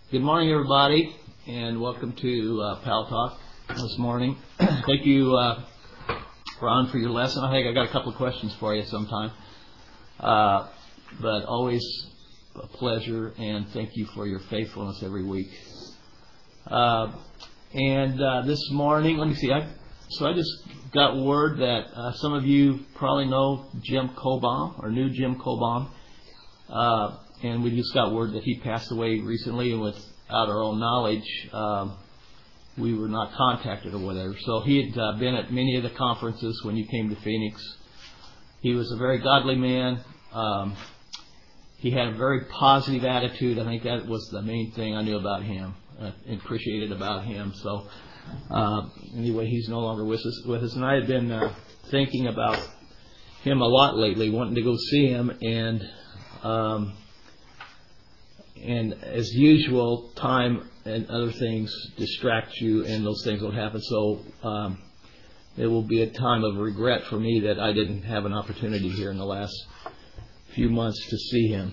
Good morning, everybody, and welcome to Pal Talk this morning. Thank you, Ron, for your lesson. I think I got a couple of questions for you sometime, but always a pleasure, and thank you for your faithfulness every week. This morning, let me see. I just got word that some of you probably know Jim Cobom, or knew Jim Cobom. And we just got word that he passed away recently, and without our own knowledge, we were not contacted or whatever. So he had been at many of the conferences when you came to Phoenix. He was a very godly man. He had a very positive attitude. I think that was the main thing I knew about him and appreciated about him. So anyway, he's no longer with us. And I had been thinking about him a lot lately, wanting to go see him, and as usual, time and other things distract you, and those things will happen. So it will be a time of regret for me that I didn't have an opportunity here in the last few months to see him.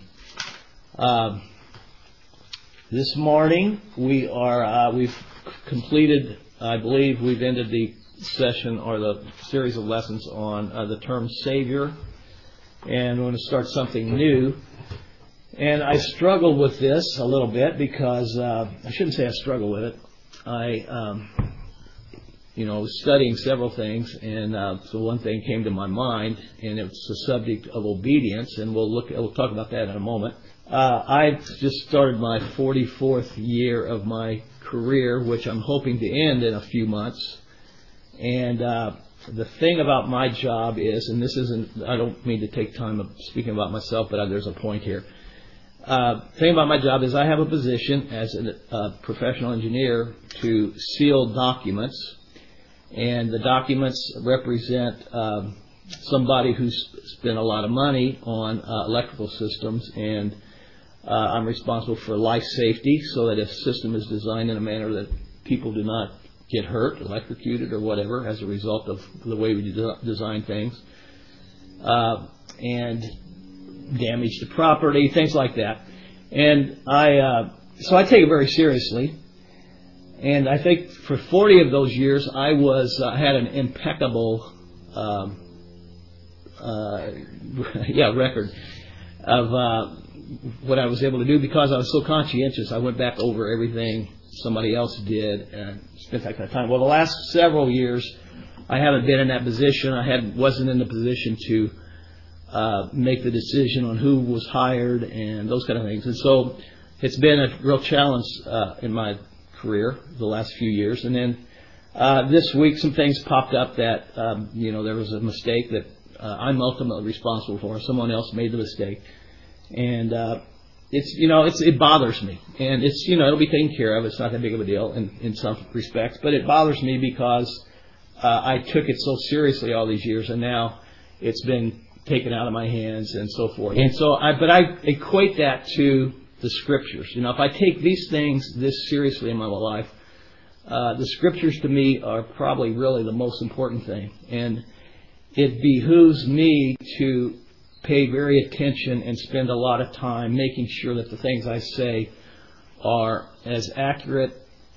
This morning we've completed, I believe we've ended the session or the series of lessons on the term Savior, and we're going to start something new. And I struggled with this a little bit because, I shouldn't say I struggled with it. I was studying several things, and so one thing came to my mind, and it's the subject of obedience, and we'll talk about that in a moment. I've just started my 44th year of my career, which I'm hoping to end in a few months. And the thing about my job is, and this isn't, I don't mean to take time of speaking about myself, but there's a point here. The thing about my job is I have a position as a professional engineer to seal documents, and the documents represent somebody who's spent a lot of money on electrical systems, and I'm responsible for life safety, so that if a system is designed in a manner that people do not get hurt, electrocuted, or whatever as a result of the way we design things, and damage to property, things like that. And so I take it very seriously. And I think for 40 of those years, I had an impeccable record of what I was able to do because I was so conscientious. I went back over everything somebody else did and spent that kind of time. Well, the last several years, I haven't been in that position. I wasn't in the position to make the decision on who was hired and those kind of things. And so it's been a real challenge in my career the last few years. And then this week some things popped up that, there was a mistake that I'm ultimately responsible for. Someone else made the mistake. And it bothers me. And it'll be taken care of. It's not that big of a deal in some respects. But it bothers me because I took it so seriously all these years, and now it's been taken out of my hands and so forth. And so but I equate that to the Scriptures. If I take these things this seriously in my life, the Scriptures to me are probably really the most important thing. And it behooves me to pay very attention and spend a lot of time making sure that the things I say are as accurate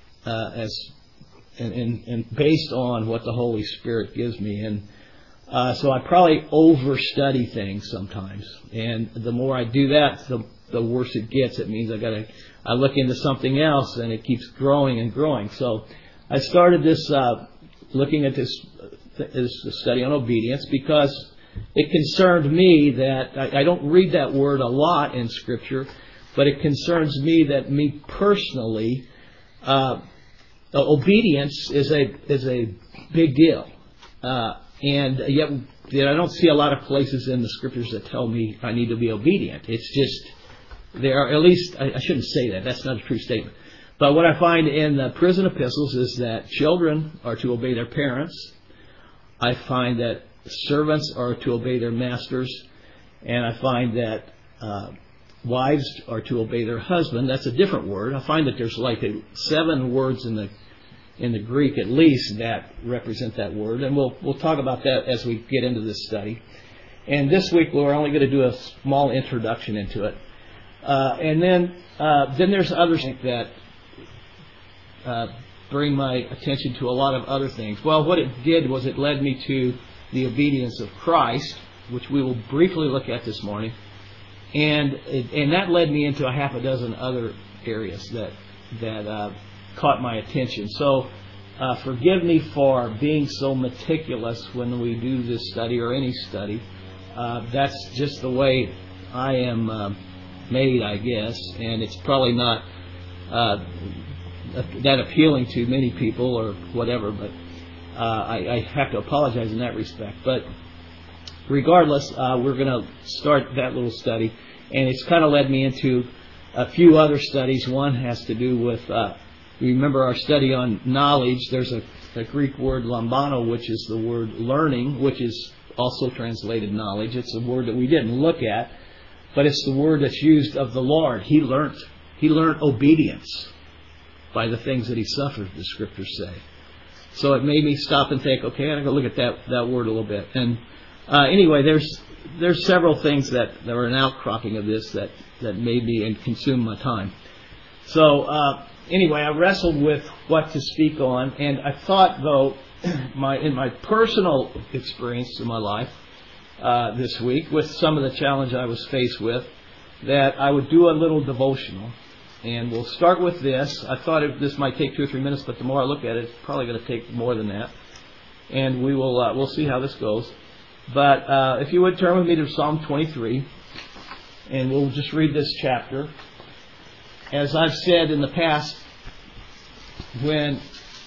and based on what the Holy Spirit gives me. And so I probably overstudy things sometimes, and the more I do that, the worse it gets. It means I look into something else, and it keeps growing and growing. So I started this looking at this study on obedience because it concerned me that I don't read that word a lot in Scripture, but it concerns me that me personally, obedience is a big deal. And yet I don't see a lot of places in the Scriptures that tell me I need to be obedient. It's just, there are, at least, I shouldn't say that. That's not a true statement. But what I find in the prison epistles is that children are to obey their parents. I find that servants are to obey their masters. And I find that wives are to obey their husband. That's a different word. I find that there's like 7 words in the Greek at least that represent that word, and we'll talk about that as we get into this study. And this week we're only going to do a small introduction into it. And then there's other things that bring my attention to a lot of other things. Well, what it did was it led me to the obedience of Christ, which we will briefly look at this morning. And that led me into a half a dozen other areas that caught my attention. So forgive me for being so meticulous when we do this study or any study. That's just the way I am made, I guess, and it's probably not that appealing to many people or whatever, but I have to apologize in that respect. But regardless, we're going to start that little study, and it's kind of led me into a few other studies. One has to do with, remember our study on knowledge. There's a Greek word lambano, which is the word learning, which is also translated knowledge. It's a word that we didn't look at, but it's the word that's used of the Lord. He learned obedience by the things that He suffered, the Scriptures say. So it made me stop and think, okay, I'm going to look at that word a little bit. And anyway, there's several things that are an outcropping of this that made me and consumed my time. So anyway, I wrestled with what to speak on, and I thought, though, in my personal experience in my life this week, with some of the challenge I was faced with, that I would do a little devotional. And we'll start with this. I thought this might take 2 or 3 minutes, but the more I look at it, it's probably going to take more than that. And we'll see how this goes. But if you would turn with me to Psalm 23, and we'll just read this chapter. As I've said in the past, when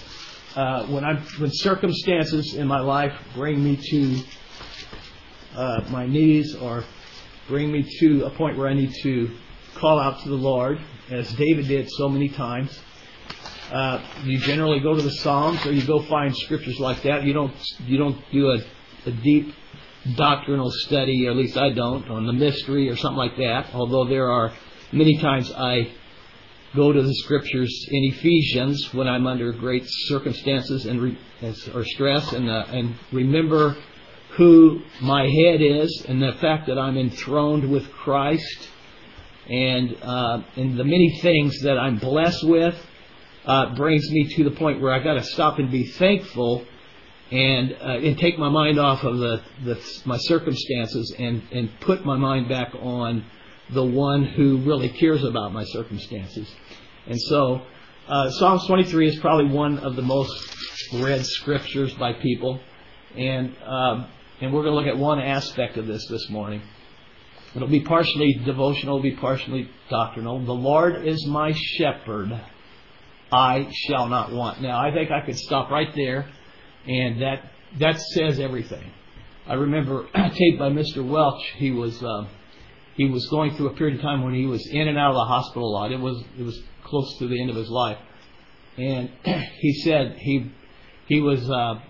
circumstances in my life bring me to my knees or bring me to a point where I need to call out to the Lord, as David did so many times, you generally go to the Psalms, or you go find scriptures like that. You don't do a deep doctrinal study, or at least I don't, on the mystery or something like that. Although there are many times I go to the scriptures in Ephesians when I'm under great circumstances or stress, and remember who my head is, and the fact that I'm enthroned with Christ, and the many things that I'm blessed with brings me to the point where I got to stop and be thankful, and take my mind off of my circumstances and put my mind back on the one who really cares about my circumstances. And so Psalms 23 is probably one of the most read scriptures by people, and we're going to look at one aspect of this morning. It'll be partially devotional, it'll be partially doctrinal. The Lord is my shepherd, I shall not want. Now, I think I could stop right there, and that says everything. I remember a tape by Mr. Welch. He was going through a period of time when he was in and out of the hospital a lot. It was close to the end of his life, and he said he was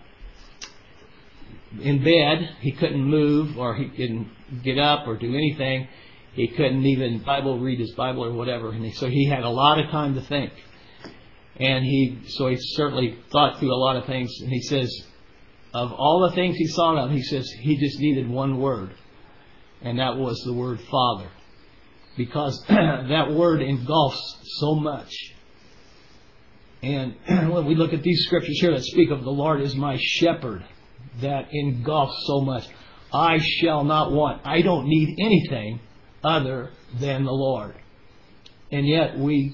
in bed. He couldn't move, or he couldn't get up or do anything. He couldn't even read his Bible or whatever. And so he had a lot of time to think. And he certainly thought through a lot of things. And he says, of all the things he thought of, he says he just needed one word. And that was the word Father. Because that word engulfs so much. And when we look at these scriptures here that speak of the Lord is my shepherd, that engulfs so much. I shall not want. I don't need anything other than the Lord. And yet we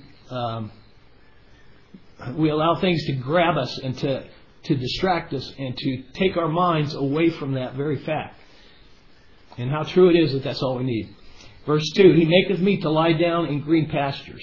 allow things to grab us and to distract us and to take our minds away from that very fact. And how true it is that that's all we need. Verse 2, He maketh me to lie down in green pastures.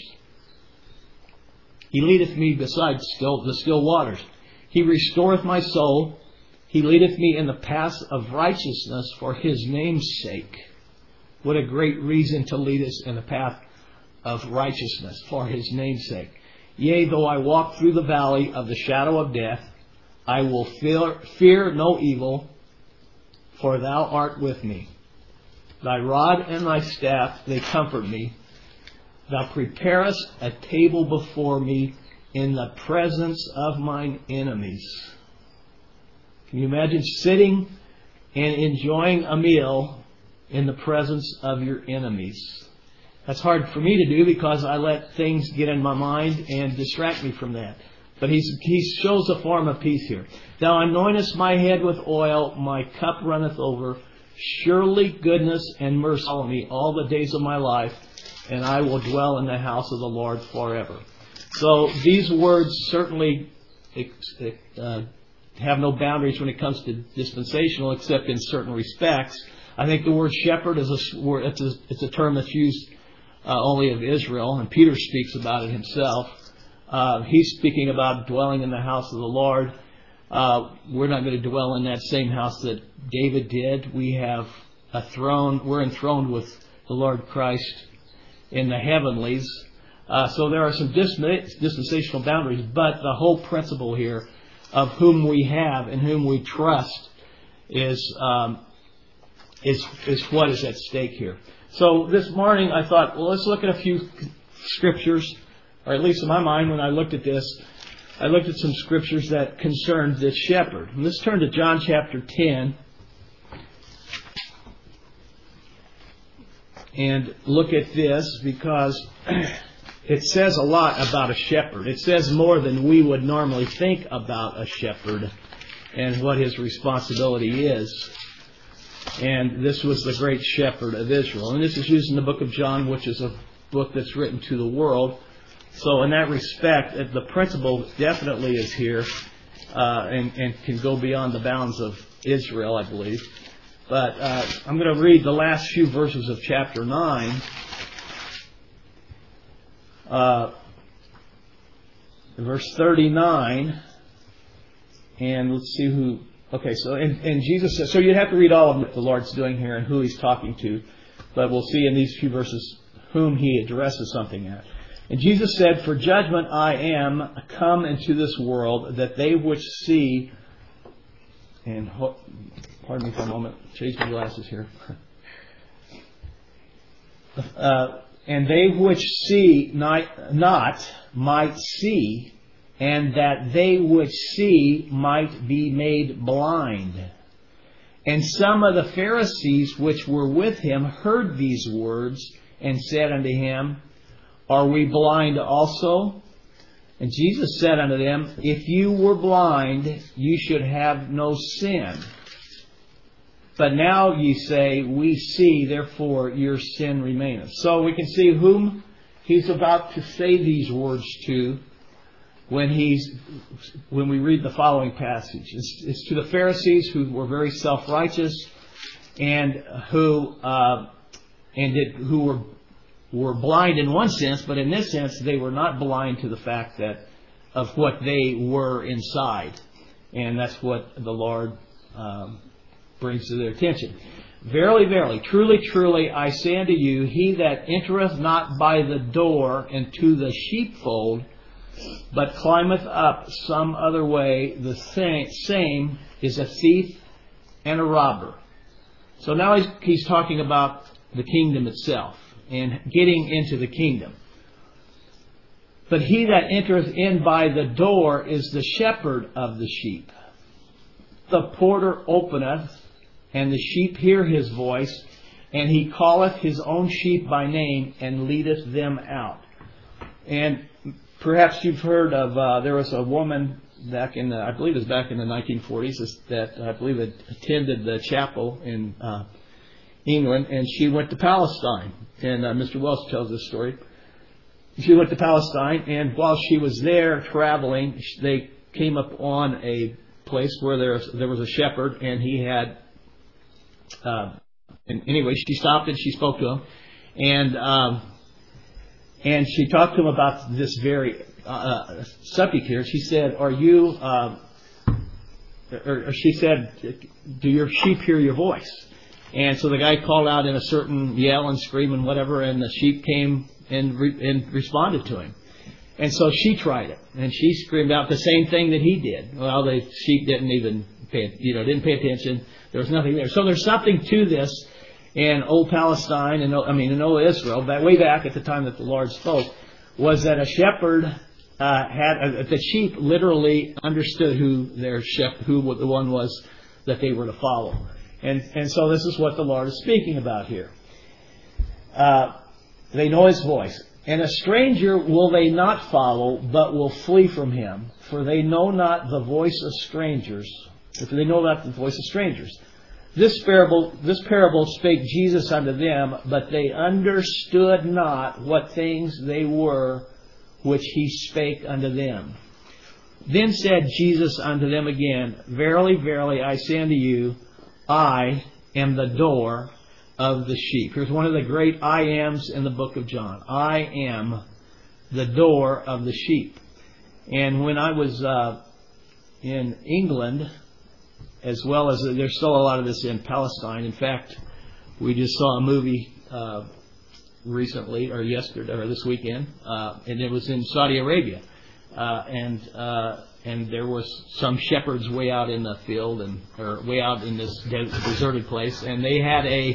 He leadeth me beside the still waters. He restoreth my soul. He leadeth me in the paths of righteousness for His name's sake. What a great reason to lead us in the path of righteousness for His name's sake. Yea, though I walk through the valley of the shadow of death, I will fear no evil, for Thou art with me. Thy rod and Thy staff, they comfort me. Thou preparest a table before me in the presence of mine enemies. Can you imagine sitting and enjoying a meal in the presence of your enemies? That's hard for me to do because I let things get in my mind and distract me from that. But he shows a form of peace here. Thou anointest my head with oil, my cup runneth over. Surely goodness and mercy follow me all the days of my life, and I will dwell in the house of the Lord forever. So these words certainly have no boundaries when it comes to dispensational, except in certain respects. I think the word shepherd is it's a term that's used only of Israel, and Peter speaks about it himself. He's speaking about dwelling in the house of the Lord. We're not going to dwell in that same house that David did. We have a throne. We're enthroned with the Lord Christ in the heavenlies. So there are some dispensational boundaries, but the whole principle here of whom we have and whom we trust is what is at stake here. So this morning I thought, well, let's look at a few scriptures, or at least in my mind when I looked at this, I looked at some scriptures that concerned this shepherd. And let's turn to John chapter 10 and look at this, because it says a lot about a shepherd. It says more than we would normally think about a shepherd and what his responsibility is. And this was the great shepherd of Israel. And this is used in the book of John, which is a book that's written to the world. So in that respect, the principle definitely is here and can go beyond the bounds of Israel, I believe. But I'm going to read the last few verses of chapter 9. Verse 39. And let's see who... Okay, so and Jesus says... So you have to read all of what the Lord's doing here and who He's talking to. But we'll see in these few verses whom He addresses something at. And Jesus said, For judgment I am come into this world, that they which see... And pardon me for a moment. Change my glasses here. And they which see not might see, and that they which see might be made blind. And some of the Pharisees which were with him heard these words, and said unto him, Are we blind also? And Jesus said unto them, If you were blind, you should have no sin. But now ye say, We see, therefore your sin remaineth. So we can see whom He's about to say these words to when we read the following passage. It's to the Pharisees who were very self-righteous and who were blind in one sense, but in this sense they were not blind to the fact of what they were inside. And that's what the Lord brings to their attention. Verily, verily, truly, truly, I say unto you, he that entereth not by the door into the sheepfold, but climbeth up some other way, the same is a thief and a robber. So now he's talking about the kingdom itself and getting into the kingdom. But he that entereth in by the door is the shepherd of the sheep. The porter openeth, and the sheep hear his voice, and he calleth his own sheep by name, and leadeth them out. And perhaps you've heard of, there was a woman back in I believe it was back in the 1940s, that I believe attended the chapel in England, and she went to Palestine. And Mr. Welch tells this story. She went to Palestine, and while she was there traveling, they came up on a place where there was a shepherd, and he had... and anyway, she stopped and she spoke to him, and she talked to him about this very subject here. She said, "Are you?" Or she said, "Do your sheep hear your voice?" And so the guy called out in a certain yell and scream and whatever, and the sheep came and responded to him. And so she tried it, and she screamed out the same thing that he did. Well, the sheep didn't even pay attention. There was nothing there. So there's something to this in old Palestine, in old Israel, way back at the time that the Lord spoke, was that a shepherd the sheep literally understood who the one was that they were to follow. And so this is what the Lord is speaking about here. They know His voice. And a stranger will they not follow, but will flee from him. For they know not the voice of strangers. If they know not the voice of strangers. This parable spake Jesus unto them, but they understood not what things they were which He spake unto them. Then said Jesus unto them again, Verily, verily, I say unto you, I am the door of the sheep. Here's one of the great I ams in the book of John. I am the door of the sheep. And when I was in England, as well as there's still a lot of this in Palestine. In fact, we just saw a movie recently, or yesterday, or this weekend, and it was in Saudi Arabia. And there was some shepherds way out in the field, or way out in this deserted place, and they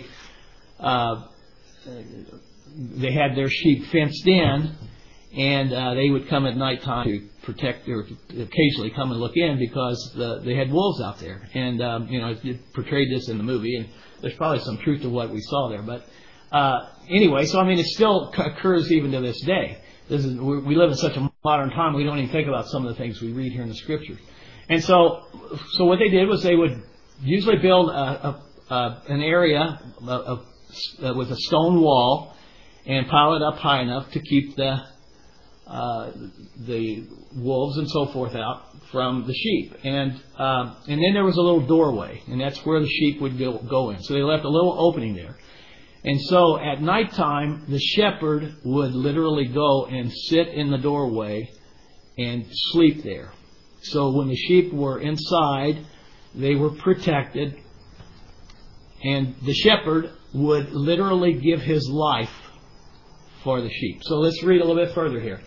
had their sheep fenced in, and they would come at nighttime to protect, or occasionally come and look in because they had wolves out there. And it portrayed this in the movie, and there's probably some truth to what we saw there. But anyway, so I mean, it still occurs even to this day. We live in such a modern time, we don't even think about some of the things we read here in the Scriptures. And so what they did was they would usually build an area with a stone wall and pile it up high enough to keep the wolves and so forth out from the sheep. And then there was a little doorway, and that's where the sheep would go in. So they left a little opening there. And so at nighttime, the shepherd would literally go and sit in the doorway and sleep there. So when the sheep were inside, they were protected. And the shepherd would literally give his life for the sheep. So let's read a little bit further here.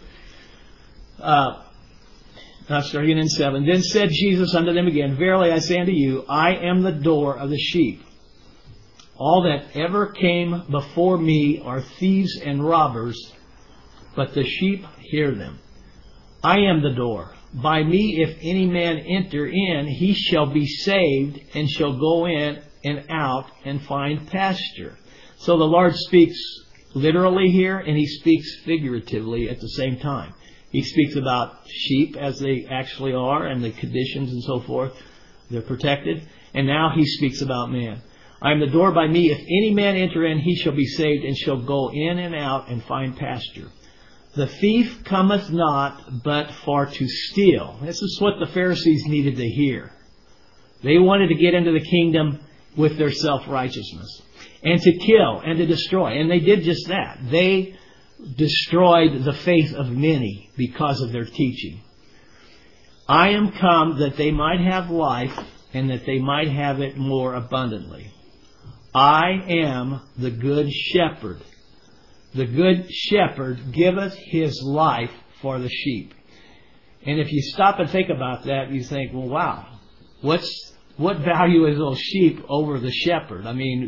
Starting in 7. Then said Jesus unto them again, Verily I say unto you, I am the door of the sheep. All that ever came before me are thieves and robbers, but the sheep hear them. I am the door. By me if any man enter in, he shall be saved, and shall go in and out and find pasture. So the Lord speaks literally here, and He speaks figuratively at the same time. He speaks about sheep as they actually are, and the conditions and so forth. They're protected. And now He speaks about man. I am the door. By me if any man enter in, he shall be saved, and shall go in and out and find pasture. The thief cometh not, but for to steal. This is what the Pharisees needed to hear. They wanted to get into the kingdom with their self-righteousness, and to kill and to destroy. And they did just that. They destroyed the faith of many because of their teaching. I am come that they might have life, and that they might have it more abundantly. I am the good shepherd. The good shepherd giveth his life for the sheep. And if you stop and think about that, you think, well, wow, what value is those sheep over the shepherd? I mean,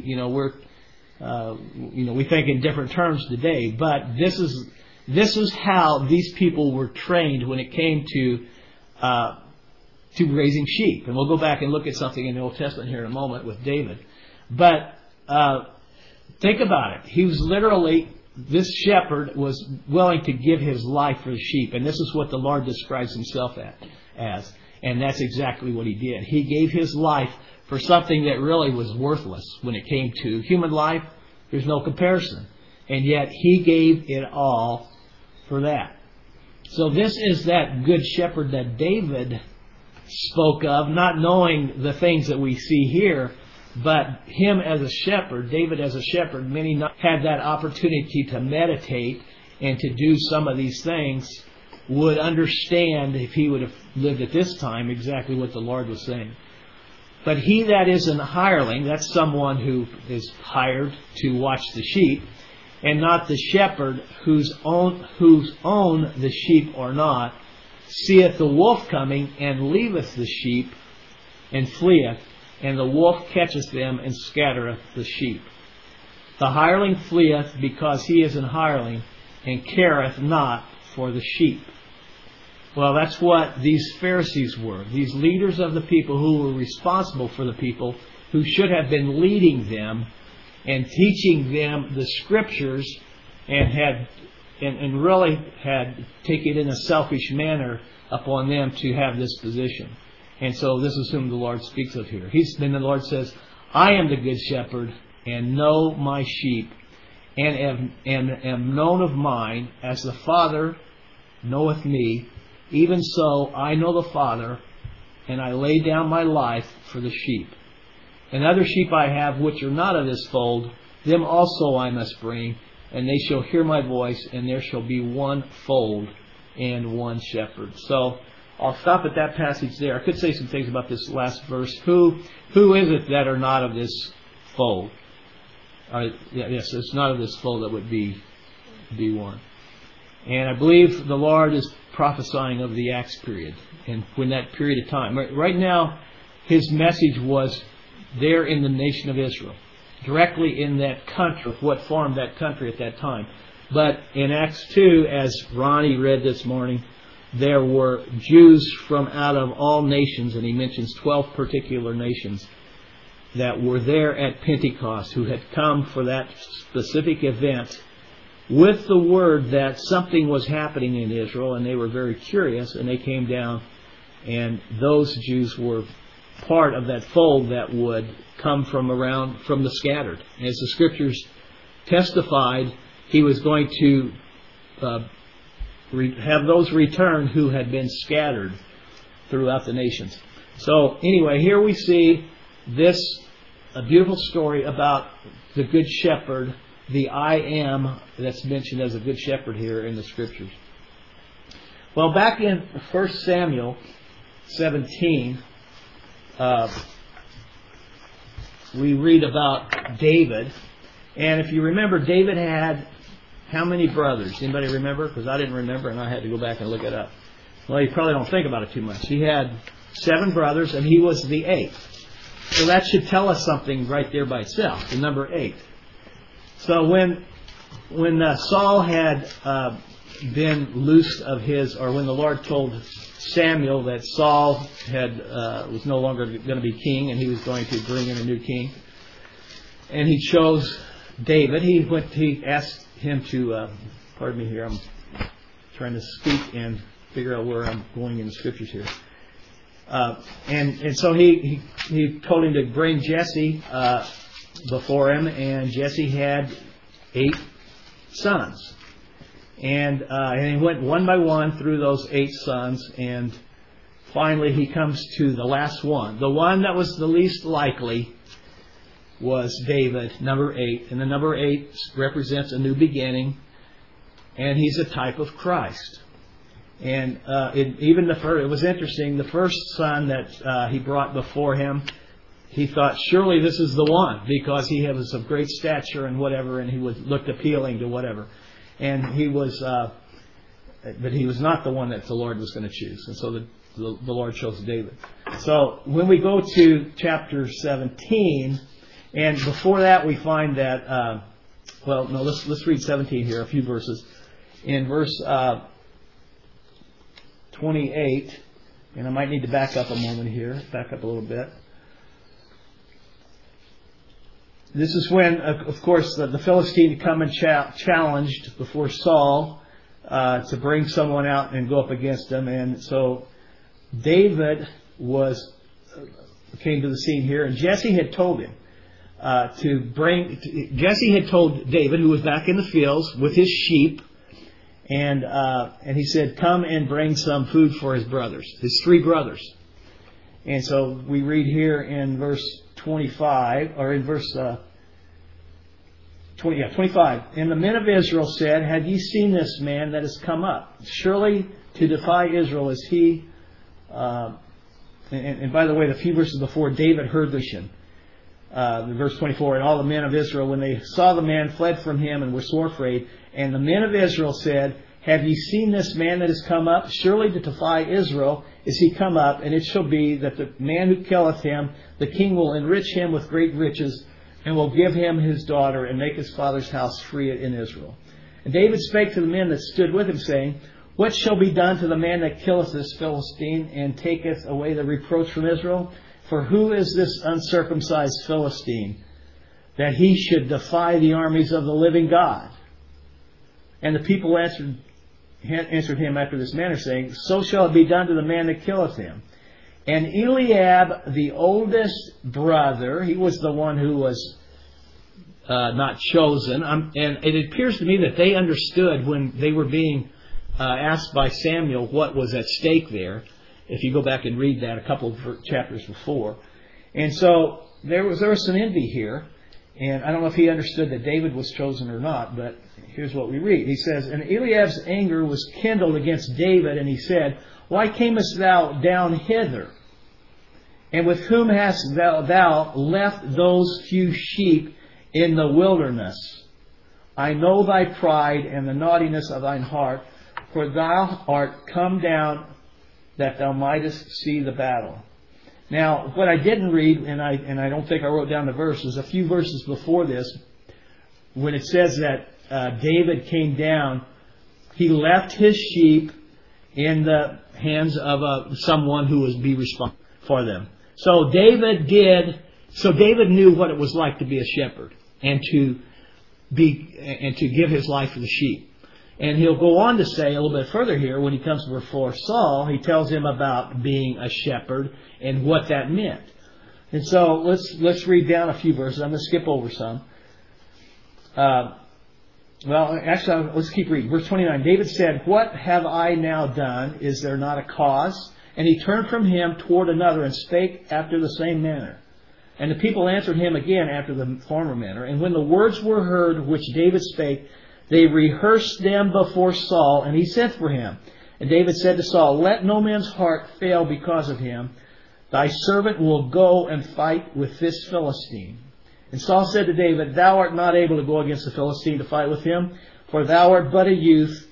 we think in different terms today, but this is how these people were trained when it came to raising sheep. And we'll go back and look at something in the Old Testament here in a moment with David. But think about it. He was literally, this shepherd was willing to give his life for the sheep. And this is what the Lord describes Himself as. And that's exactly what He did. He gave His life for something that really was worthless when it came to human life. There's no comparison. And yet He gave it all for that. So this is that good shepherd that David spoke of, not knowing the things that we see here, but him as a shepherd, David as a shepherd, many had that opportunity to meditate and to do some of these things, would understand, if he would have lived at this time, exactly what the Lord was saying. But he that is an hireling, that's someone who is hired to watch the sheep, and not the shepherd whose own the sheep are not, seeth the wolf coming, and leaveth the sheep, and fleeth, and the wolf catcheth them, and scattereth the sheep. The hireling fleeth, because he is an hireling, and careth not for the sheep. Well, that's what these Pharisees were. These leaders of the people who were responsible for the people, who should have been leading them and teaching them the Scriptures and really had taken it in a selfish manner upon them to have this position. And so this is whom the Lord speaks of here. Then the Lord says, I am the good shepherd, and know my sheep, and am known of mine, as the Father knoweth me, even so I know the Father, and I lay down my life for the sheep. And other sheep I have which are not of this fold, them also I must bring, and they shall hear my voice, and there shall be one fold and one shepherd. So I'll stop at that passage there. I could say some things about this last verse. Who is it that are not of this fold? Yes, it's not of this fold that would be one. And I believe the Lord is prophesying of the Acts period, and when that period of time. Right now, His message was there in the nation of Israel, directly in that country, what formed that country at that time. But in Acts 2, as Ronnie read this morning, there were Jews from out of all nations, and he mentions 12 particular nations that were there at Pentecost, who had come for that specific event with the word that something was happening in Israel, and they were very curious, and they came down, and those Jews were part of that fold that would come from the scattered. As the Scriptures testified, He was going to have those return who had been scattered throughout the nations. So anyway, here we see a beautiful story about the Good Shepherd, the I Am that's mentioned as a Good Shepherd here in the Scriptures. Well, back in 1 Samuel 17, we read about David. And if you remember, David had how many brothers? Anybody remember? Because I didn't remember, and I had to go back and look it up. Well, you probably don't think about it too much. He had 7 brothers, and he was the 8th. So that should tell us something right there by itself, the number 8. So when Saul had been loosed of his, or when the Lord told Samuel that Saul was no longer going to be king, and he was going to bring in a new king, and he chose David, he asked him to, pardon me here, I'm trying to speak and figure out where I'm going in the Scriptures here. And so he told him to bring Jesse before him, and Jesse had 8 sons. And he went one by one through those 8 sons, and finally he comes to the last one. The one that was the least likely was David, number 8. And the number 8 represents a new beginning, and he's a type of Christ. And it was interesting, the first son that he brought before him, he thought, surely this is the one, because he was of great stature and whatever, and he looked appealing to whatever. And he was, but he was not the one that the Lord was going to choose. And so the Lord chose David. So when we go to chapter 17, and before that we find that, let's read 17 here, a few verses. In verse 28, and I might need to back up a moment here, back up a little bit. This is when, of course, the Philistine come and challenged before Saul to bring someone out and go up against him. And so David came to the scene here, and Jesse had told him Jesse had told David, who was back in the fields with his sheep, and he said, come and bring some food for his brothers, his 3 brothers. And so we read here in verse 25, or in verse 25. And the men of Israel said, have ye seen this man that has come up? Surely to defy Israel is he. And by the way, the few verses before, David heard the vision. Verse 24, and all the men of Israel, when they saw the man, fled from him and were sore afraid. And the men of Israel said, have ye seen this man that has come up? Surely to defy Israel is he come up, and it shall be that the man who killeth him, the king will enrich him with great riches, and will give him his daughter, and make his father's house free in Israel. And David spake to the men that stood with him, saying, what shall be done to the man that killeth this Philistine, and taketh away the reproach from Israel? For who is this uncircumcised Philistine, that he should defy the armies of the living God? And the people answered him after this manner, saying, So shall it be done to the man that killeth him. And Eliab, the oldest brother, he was the one who was not chosen. And it appears to me that they understood when they were being asked by Samuel what was at stake there. If you go back and read that a couple of chapters before. And so there was some envy here. And I don't know if he understood that David was chosen or not, but here's what we read. He says, And Eliab's anger was kindled against David, and he said, Why camest thou down hither? And with whom hast thou left those few sheep in the wilderness? I know thy pride and the naughtiness of thine heart, for thou art come down that thou mightest see the battle. Now, what I didn't read, and I don't think I wrote down the verse, is a few verses before this, when it says that David came down, he left his sheep in the hands of someone who was be responsible for them. So David knew what it was like to be a shepherd and to give his life for the sheep. And he'll go on to say a little bit further here, when he comes before Saul, he tells him about being a shepherd and what that meant. And so let's read down a few verses. I'm going to skip over some. Let's keep reading. Verse 29, David said, What have I now done? Is there not a cause? And he turned from him toward another and spake after the same manner. And the people answered him again after the former manner. And when the words were heard which David spake, they rehearsed them before Saul, and he sent for him. And David said to Saul, Let no man's heart fail because of him. Thy servant will go and fight with this Philistine. And Saul said to David, Thou art not able to go against the Philistine to fight with him, for thou art but a youth,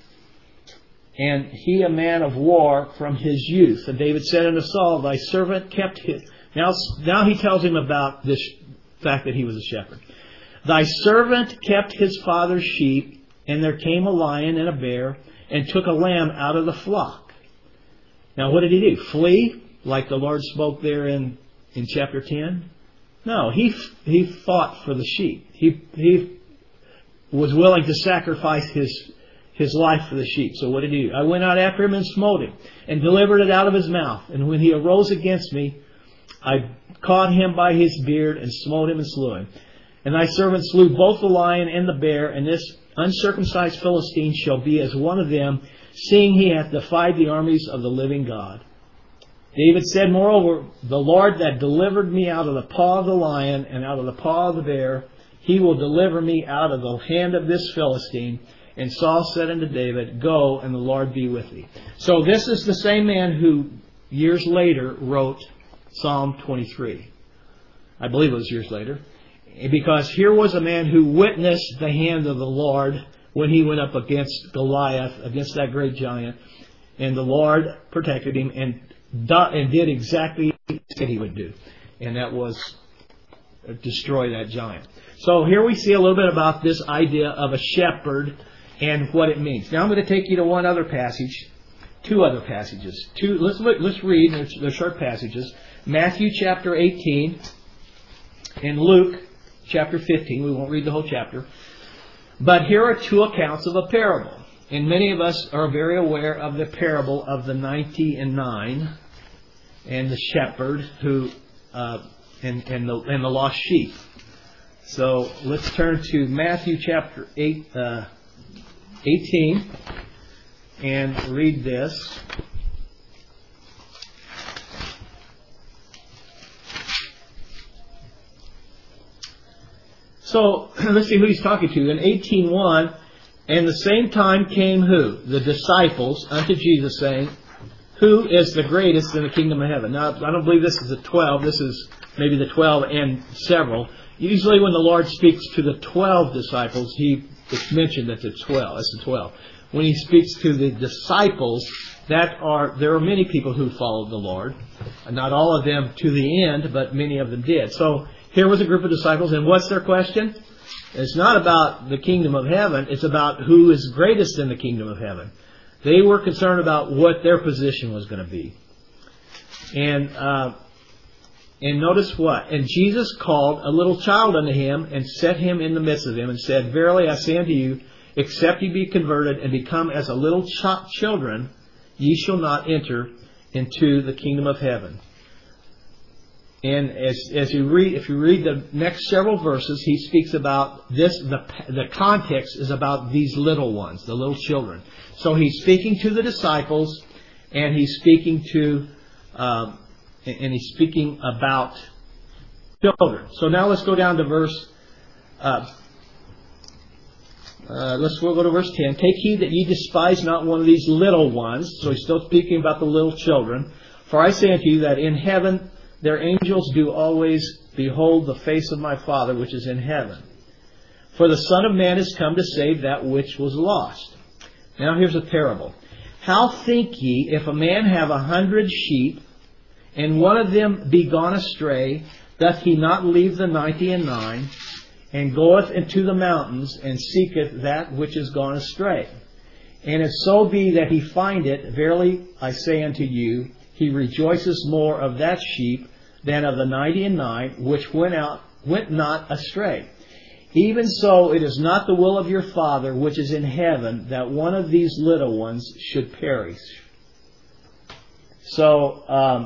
and he a man of war from his youth. And David said unto Saul, Thy servant kept his... Now he tells him about this fact that he was a shepherd. Thy servant kept his father's sheep, and there came a lion and a bear, and took a lamb out of the flock. Now what did he do? Flee, like the Lord spoke there in chapter 10? No, he fought for the sheep. He was willing to sacrifice his life for the sheep. So what did he do? I went out after him and smote him, and delivered it out of his mouth. And when he arose against me, I caught him by his beard, and smote him and slew him. And thy servant slew both the lion and the bear, and this uncircumcised Philistine shall be as one of them, seeing he hath defied the armies of the living God. David said, Moreover, the Lord that delivered me out of the paw of the lion and out of the paw of the bear, he will deliver me out of the hand of this Philistine. And Saul said unto David, Go, and the Lord be with thee. So this is the same man who years later wrote Psalm 23. I believe it was years later. Because here was a man who witnessed the hand of the Lord when he went up against Goliath, against that great giant. And the Lord protected him and did exactly what he said he would do. And that was destroy that giant. So here we see a little bit about this idea of a shepherd and what it means. Now I'm going to take you to one other passage. Two other passages. Let's read. They're short passages. Matthew chapter 18 and Luke chapter 15. We won't read the whole chapter. But here are two accounts of a parable. And many of us are very aware of the parable of the 90 and 9 and the shepherd who and the lost sheep. So let's turn to Matthew chapter 18 and read this. So let's see who he's talking to. In 18:1, and the same time came who? The disciples unto Jesus, saying, Who is the greatest in the kingdom of heaven? Now, I don't believe this is the 12. This is maybe the 12 and several. Usually when the Lord speaks to the 12 disciples, it's mentioned that it's 12. It's the 12. When he speaks to the disciples, there are many people who followed the Lord. Not all of them to the end, but many of them did. So here was a group of disciples, and what's their question? It's not about the kingdom of heaven. It's about who is greatest in the kingdom of heaven. They were concerned about what their position was going to be. And notice what? And Jesus called a little child unto him and set him in the midst of them and said, Verily I say unto you, except ye be converted and become as a little children, ye shall not enter into the kingdom of heaven. And as you read, if you read the next several verses, he speaks about this. The context is about these little ones, the little children. So he's speaking to the disciples, and he's speaking about children. So now let's go down to verse. We'll go to verse 10. Take heed that ye despise not one of these little ones. So he's still speaking about the little children. For I say unto you that in heaven their angels do always behold the face of my Father which is in heaven. For the Son of Man is come to save that which was lost. Now here's a parable. How think ye, if a man have 100 sheep, and one of them be gone astray, doth he not leave the 99, and goeth into the mountains, and seeketh that which is gone astray? And if so be that he find it, verily I say unto you, he rejoices more of that sheep than of the 99 which went not astray. Even so, it is not the will of your Father which is in heaven that one of these little ones should perish. So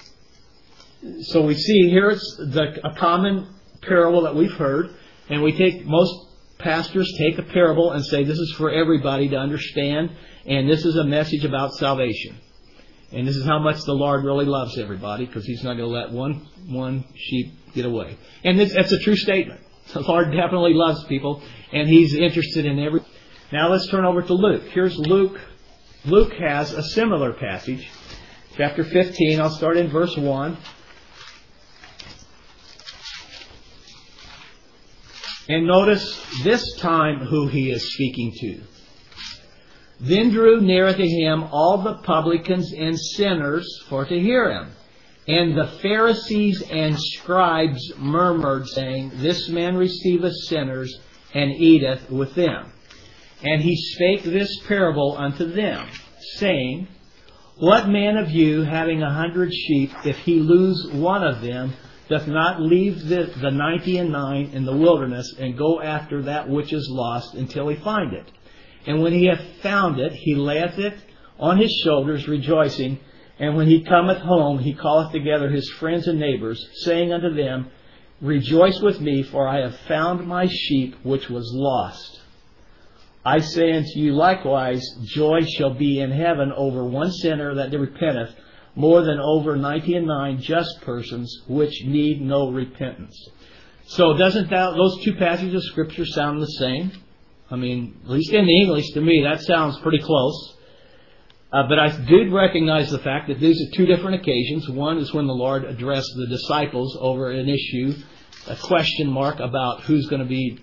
we see here it's a common parable that we've heard, and most pastors take a parable and say this is for everybody to understand, and this is a message about salvation. And this is how much the Lord really loves everybody, because He's not going to let one sheep get away. And that's a true statement. The Lord definitely loves people, and He's interested in every. Now let's turn over to Luke. Here's Luke. Luke has a similar passage. Chapter 15, I'll start in verse 1. And notice this time who he is speaking to. Then drew near to him all the publicans and sinners for to hear him. And the Pharisees and scribes murmured, saying, This man receiveth sinners, and eateth with them. And he spake this parable unto them, saying, What man of you, having 100 sheep, if he lose one of them, doth not leave the 99 in the wilderness, and go after that which is lost until he find it? And when he hath found it, he layeth it on his shoulders, rejoicing. And when he cometh home, he calleth together his friends and neighbors, saying unto them, Rejoice with me, for I have found my sheep which was lost. I say unto you likewise, joy shall be in heaven over one sinner that repenteth, more than over 99 just persons which need no repentance. So doesn't those two passages of Scripture sound the same? I mean, at least in the English, to me, that sounds pretty close. But I did recognize the fact that these are two different occasions. One is when the Lord addressed the disciples over an issue, a question mark about who's going to be,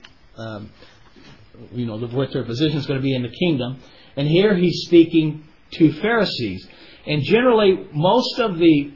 what their position is going to be in the kingdom. And here He's speaking to Pharisees. And generally, most of the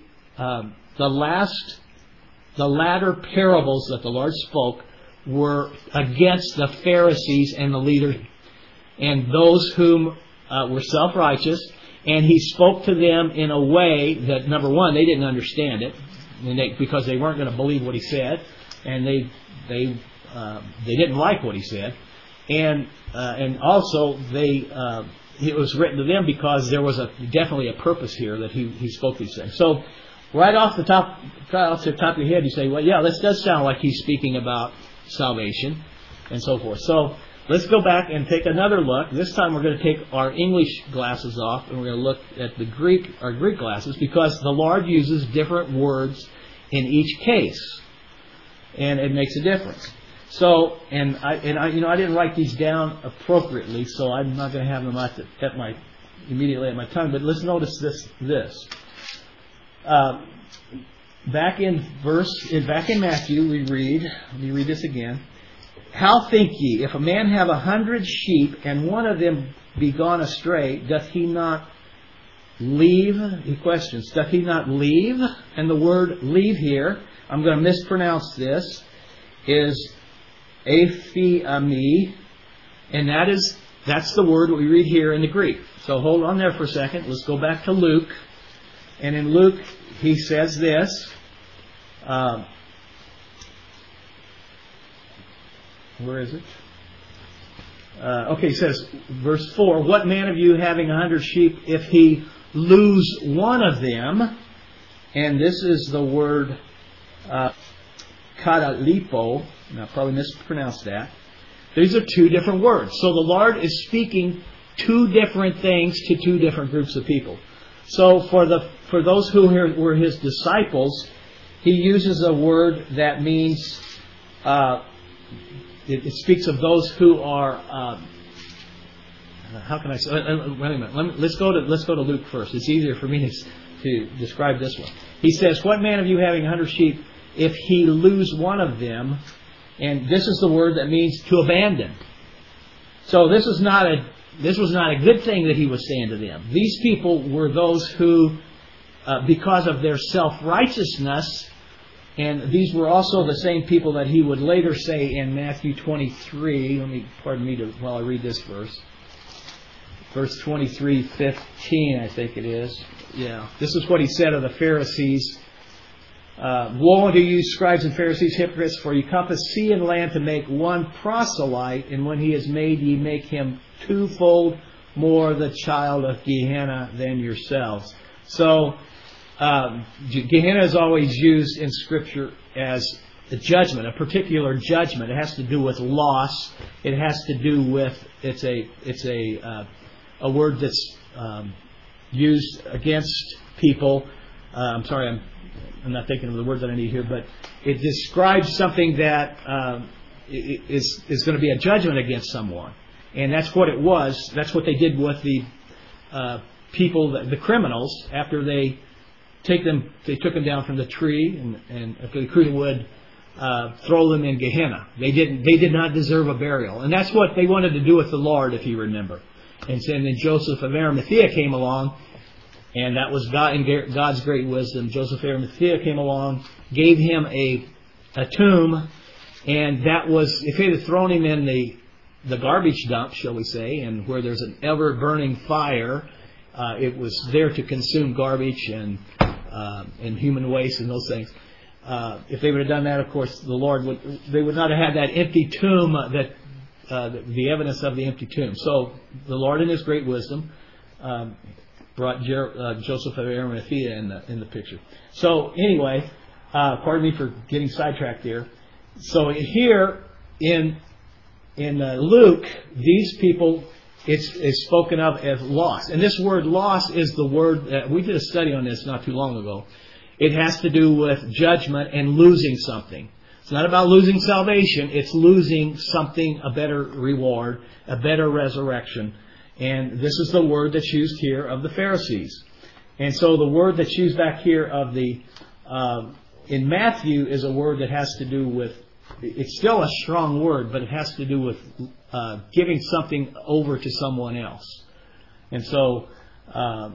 latter parables that the Lord spoke were against the Pharisees and the leaders and those whom were self-righteous. And He spoke to them in a way that, number one, they didn't understand it, because they weren't going to believe what He said, and they didn't like what He said, and also it was written to them because there was definitely a purpose here that He spoke these things. So right off the top of your head, you say, well, yeah, this does sound like He's speaking about salvation and so forth. So let's go back and take another look. This time we're going to take our English glasses off, and we're going to look at our Greek glasses, because the Lord uses different words in each case, and it makes a difference. So, I didn't write these down appropriately, so I'm not going to have them immediately at my tongue. But let's notice this. Back in Matthew, we read. Let me read this again. How think ye, if a man have 100 sheep, and one of them be gone astray, doth he not leave? He questions. Doth he not leave? And the word "leave" here, I'm going to mispronounce this, is aphiami, and that's the word we read here in the Greek. So hold on there for a second. Let's go back to Luke. And in Luke, he says this. Where is it? He says, verse 4, what man of you having 100 sheep, if he lose one of them, and this is the word katalipo, and I probably mispronounced that. These are two different words. So the Lord is speaking two different things to two different groups of people. So for those who were His disciples, He uses a word that means, it speaks of those who are, how can I say, wait a minute, let's go to Luke first. It's easier for me to describe this one. He says, what man of you having 100 sheep, if he lose one of them, and this is the word that means to abandon. So this was not a good thing that He was saying to them. These people were those who, because of their self-righteousness, and these were also the same people that He would later say in Matthew 23. Pardon me while I read this verse. Verse 23:15, I think it is. Yeah. This is what He said of the Pharisees. Woe unto you, scribes and Pharisees, hypocrites, for ye compass sea and land to make one proselyte, and when he is made, ye make him twofold more the child of Gehenna than yourselves. So, Gehenna is always used in Scripture as a judgment, a particular judgment. It has to do with loss. It has to do with it's a word that's used against people. I'm sorry, I'm not thinking of the word that I need here, but it describes something that is going to be a judgment against someone, and that's what it was. That's what they did with the people, the criminals, after they took them down from the tree, and the crew would throw them in Gehenna. They did not deserve a burial, and that's what they wanted to do with the Lord, if you remember. And then Joseph of Arimathea came along, and that was God in God's great wisdom. Joseph of Arimathea came along, gave him a tomb, and that was, if he had thrown him in the garbage dump, shall we say, and where there's an ever burning fire, it was there to consume garbage and human waste and those things. If they would have done that, of course, they would not have had that empty tomb, the evidence of the empty tomb. So the Lord, in His great wisdom, brought Joseph of Arimathea in the picture. So anyway, pardon me for getting sidetracked there. So here in Luke, these people, it's spoken of as loss. And this word loss is the word, we did a study on this not too long ago. It has to do with judgment and losing something. It's not about losing salvation. It's losing something, a better reward, a better resurrection. And this is the word that's used here of the Pharisees. And so the word that's used back here of in Matthew is a word that has to do with, it's still a strong word, but it has to do with giving something over to someone else. And so, I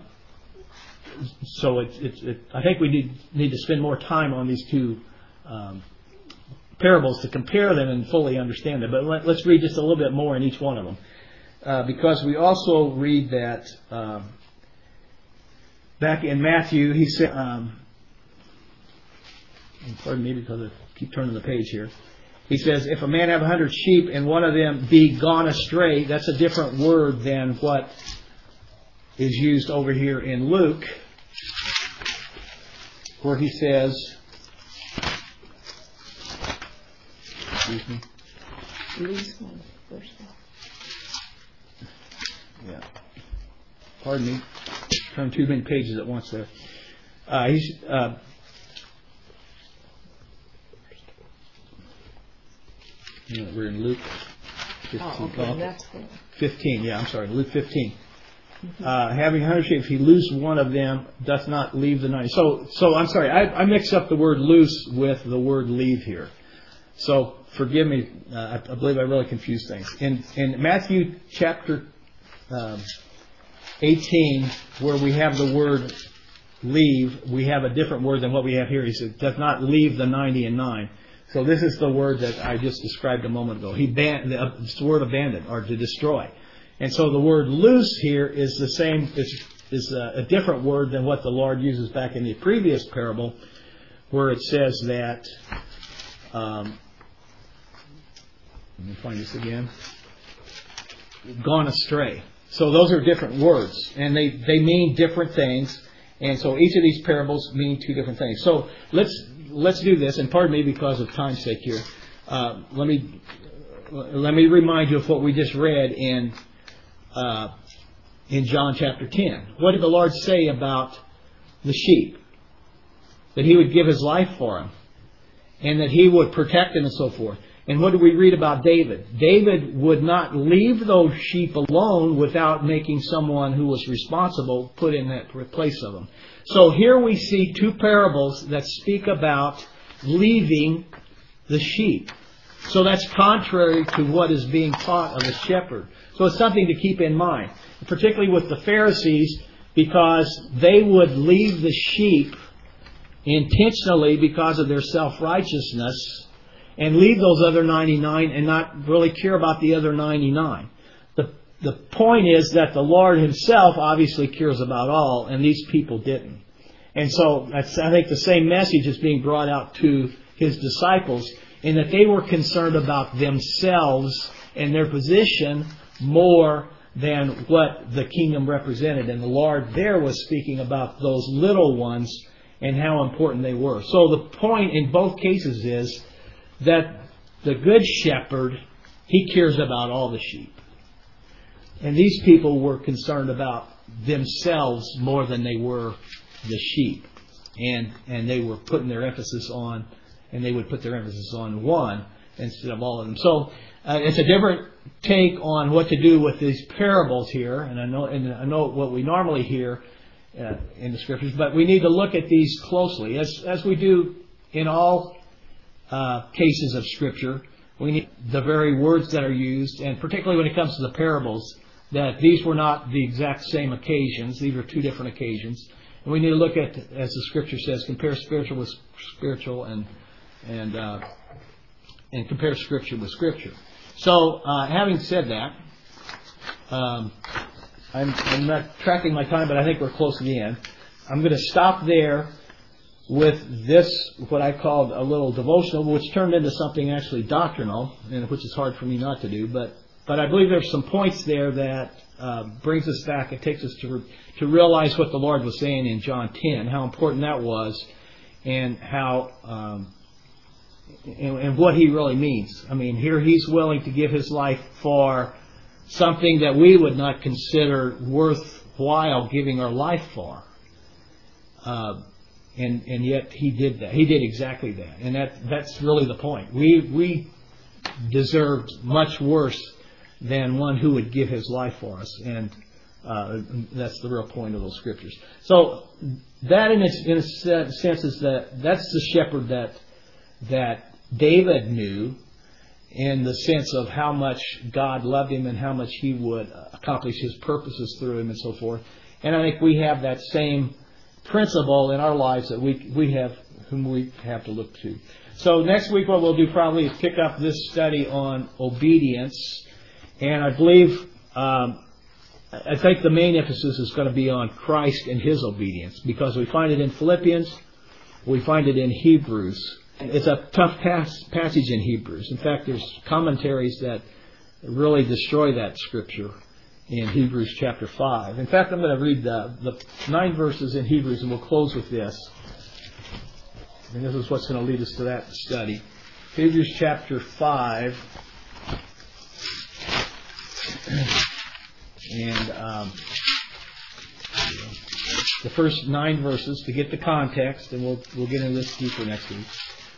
think we need to spend more time on these two parables to compare them and fully understand them. But let's read just a little bit more in each one of them. Because we also read that back in Matthew, he said, pardon me because I keep turning the page here. He says, if a man have 100 sheep and one of them be gone astray, that's a different word than what is used over here in Luke, where he says, excuse me. Lose one first. Yeah. Pardon me. Turn too many pages at once there. We're in Luke 15. Oh, okay. That's 15, yeah, I'm sorry. Luke 15. Having 100 sheep, if he lose one of them, doth not leave the 90. So I'm sorry. I mixed up the word loose with the word leave here. So forgive me. I believe I really confused things. In Matthew chapter 18, where we have the word leave, we have a different word than what we have here. He said, does not leave the 90 and 9. So this is the word that I just described a moment ago. It's the word abandon, or to destroy. And so the word loose here is the same, is a different word than what the Lord uses back in the previous parable, where it says that, let me find this again. gone astray. So those are different words, and they mean different things. And so each of these parables mean two different things. So let's do this, and pardon me because of time's sake here. Let me remind you of what we just read in John chapter 10. What did the Lord say about the sheep? That He would give His life for them, and that He would protect them and so forth. And what do we read about David? David would not leave those sheep alone without making someone who was responsible put in that place of them. So here we see two parables that speak about leaving the sheep. So that's contrary to what is being taught of the shepherd. So it's something to keep in mind, particularly with the Pharisees, because they would leave the sheep intentionally because of their self-righteousness and leave those other 99 and not really care about the other 99. The point is that the Lord Himself obviously cares about all, and these people didn't. And so I think the same message is being brought out to His disciples, in that they were concerned about themselves and their position more than what the kingdom represented. And the Lord there was speaking about those little ones and how important they were. So the point in both cases is that the good shepherd, He cares about all the sheep. And these people were concerned about themselves more than they were the sheep. And they were putting their emphasis on, and they would put their emphasis on one instead of all of them. So it's a different take on what to do with these parables here. And I know what we normally hear in the Scriptures, but we need to look at these closely. As we do in all cases of Scripture, we need the very words that are used, and particularly when it comes to the parables, that these were not the exact same occasions. These are two different occasions. And we need to look at, as the Scripture says, compare spiritual with spiritual and compare Scripture with Scripture. So, having said that, I'm not tracking my time, but I think we're close to the end. I'm going to stop there with this, what I called a little devotional, which turned into something actually doctrinal, and which is hard for me not to do. But I believe there's some points there that brings us back. It takes us to realize what the Lord was saying in John 10, how important that was, and how and what He really means. I mean, here He's willing to give His life for something that we would not consider worthwhile giving our life for. And yet He did that. He did exactly that. And that's really the point. We deserved much worse than one who would give His life for us. And that's the real point of those Scriptures. So that in a sense is that's the shepherd that David knew, in the sense of how much God loved him and how much He would accomplish His purposes through him and so forth. And I think we have that same principle in our lives that we have, whom we have to look to. So next week what we'll do probably is pick up this study on obedience. And I believe, I think the main emphasis is going to be on Christ and His obedience, because we find it in Philippians, we find it in Hebrews. It's a tough passage in Hebrews. In fact, there's commentaries that really destroy that Scripture in Hebrews chapter 5. In fact, I'm going to read the 9 verses in Hebrews, and we'll close with this. And this is what's going to lead us to that study. Hebrews chapter 5. And the first 9 verses to get the context, and we'll get into this deeper next week.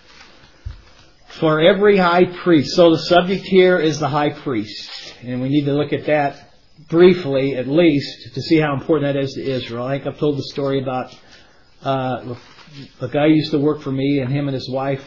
For every high priest. So the subject here is the high priest. And we need to look at that briefly, at least, to see how important that is to Israel. I think I've told the story about a guy who used to work for me, and him and his wife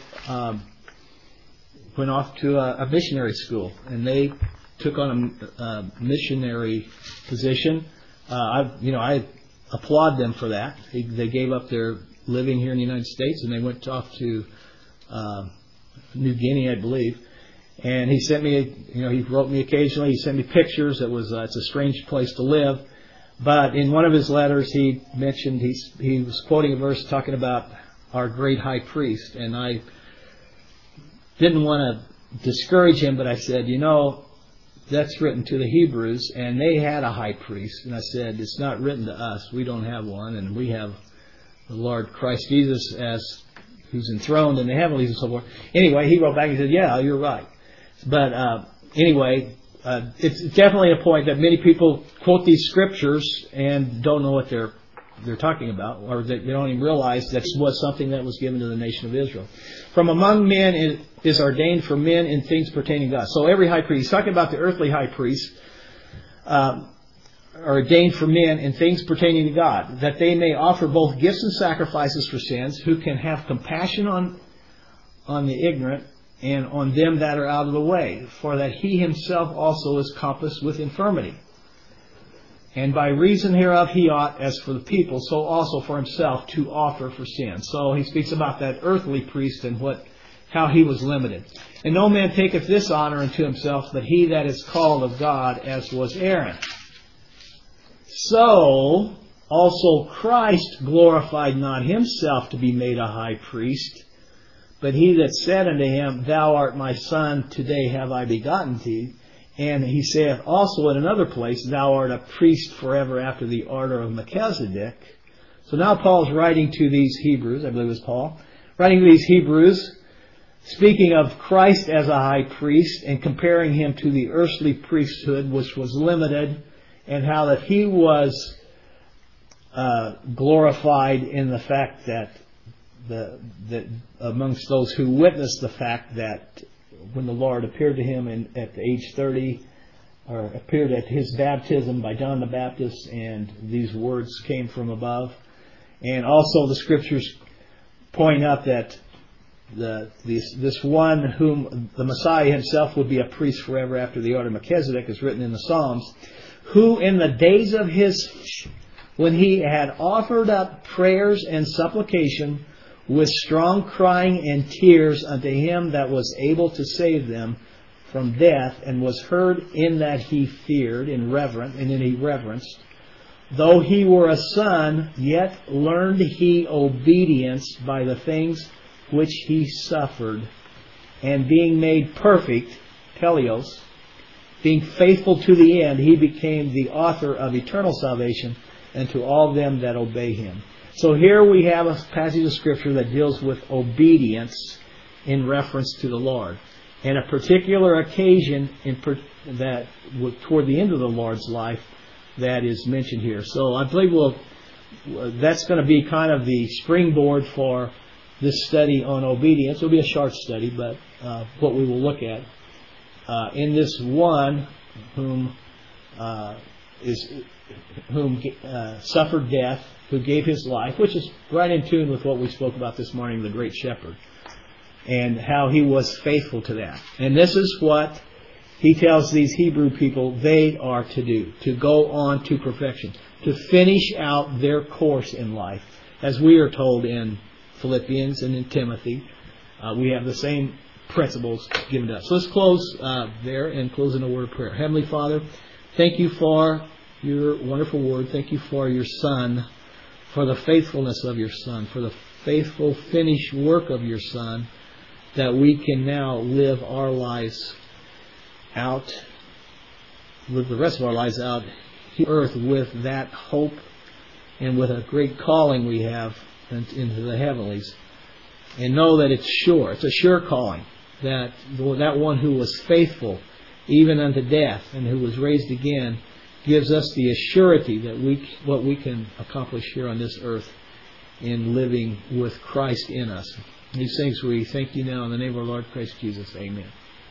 went off to a missionary school. And they took on a missionary position. I applaud them for that. They gave up their living here in the United States, and they went off to New Guinea, I believe. And he sent me, he wrote me occasionally. He sent me pictures. It's a strange place to live. But in one of his letters, he mentioned, he was quoting a verse talking about our great high priest. And I didn't want to discourage him, but I said, that's written to the Hebrews, and they had a high priest. And I said, it's not written to us. We don't have one, and we have the Lord Christ Jesus as who's enthroned in the heavenlies and so forth. Anyway, he wrote back and said, yeah, you're right. But anyway, it's definitely a point that many people quote these scriptures and don't know what they're talking about, or they don't even realize that was something that was given to the nation of Israel. From among men is ordained for men in things pertaining to God. So every high priest, he's talking about the earthly high priests, are ordained for men in things pertaining to God, that they may offer both gifts and sacrifices for sins, who can have compassion on the ignorant and on them that are out of the way, for that he himself also is compassed with infirmity. And by reason hereof he ought, as for the people, so also for himself, to offer for sin. So he speaks about that earthly priest and how he was limited. And no man taketh this honor unto himself, but he that is called of God, as was Aaron. So also Christ glorified not himself to be made a high priest, but he that said unto him, Thou art my son, today have I begotten thee. And he saith also in another place, Thou art a priest forever after the order of Melchizedek. So now Paul's writing to these Hebrews, I believe it was Paul, writing to these Hebrews, speaking of Christ as a high priest and comparing him to the earthly priesthood, which was limited, and how that he was glorified in the fact that amongst those who witnessed the fact that when the Lord appeared to him at age 30, or appeared at his baptism by John the Baptist, and these words came from above. And also the scriptures point out that this one whom the Messiah himself would be a priest forever after the order of Melchizedek is written in the Psalms, who in the days of his flesh, when he had offered up prayers and supplication with strong crying and tears unto him that was able to save them from death, and was heard in that he feared and then he reverenced. Though he were a son, yet learned he obedience by the things which he suffered, and being made perfect, teleos, being faithful to the end, he became the author of eternal salvation unto all them that obey him. So here we have a passage of Scripture that deals with obedience in reference to the Lord. And a particular occasion that toward the end of the Lord's life that is mentioned here. So I believe that's going to be kind of the springboard for this study on obedience. It will be a short study, but what we will look at in this one whom suffered death, who gave his life, which is right in tune with what we spoke about this morning, the Great Shepherd, and how he was faithful to that. And this is what he tells these Hebrew people they are to do, to go on to perfection, to finish out their course in life, as we are told in Philippians and in Timothy. We have the same principles given to us. So let's close there and close in a word of prayer. Heavenly Father, thank you for your wonderful word. Thank you for your Son, for the faithfulness of your Son, for the faithful finished work of your Son, that we can now live our lives out, live the rest of our lives out here on earth with that hope and with a great calling we have into the heavenlies. And know that it's sure. It's a sure calling. That one who was faithful even unto death and who was raised again gives us the assurity that what we can accomplish here on this earth in living with Christ in us. These things we thank you now in the name of our Lord Christ Jesus. Amen.